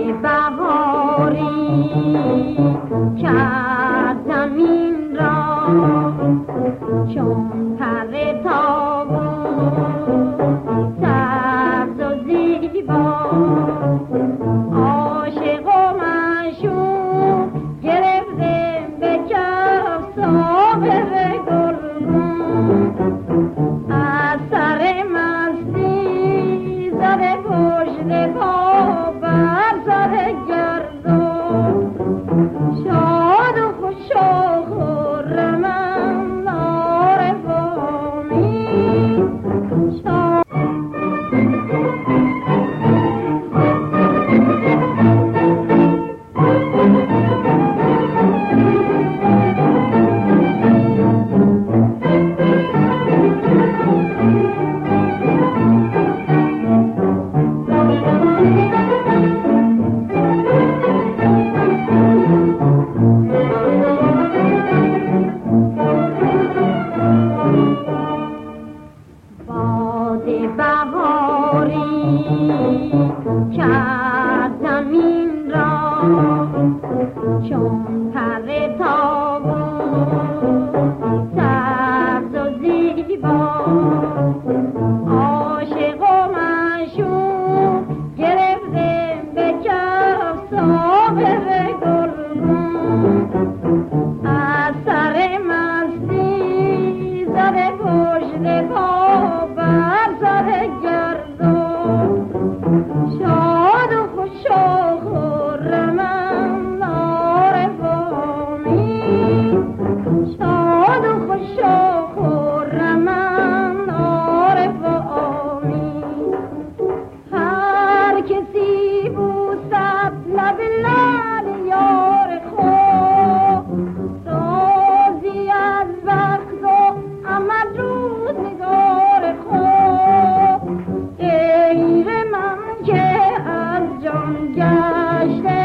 بهاری کرد زمین را چون پر تابون سبز و زیبا عاشق و معشوق گرفته به کف ساغر گلگون از سر مستی زده پشت پا بر سر گردون شاد و خوش و خرمم عارف و امید شاد کرد زمین را چون پر تابون سبز و زیبا عاشق و معشوق گرفته به کف ساغر گلگون از سر مستی زده پشت پا بر سر گردون شاد و خوش و خرمم عارف و امید شاد و خوش و خرمم عارف و امید هر کسی بوسد لب لعل یار خود راضی از وقت و عمل روزگار خود غیر من که از جان گشته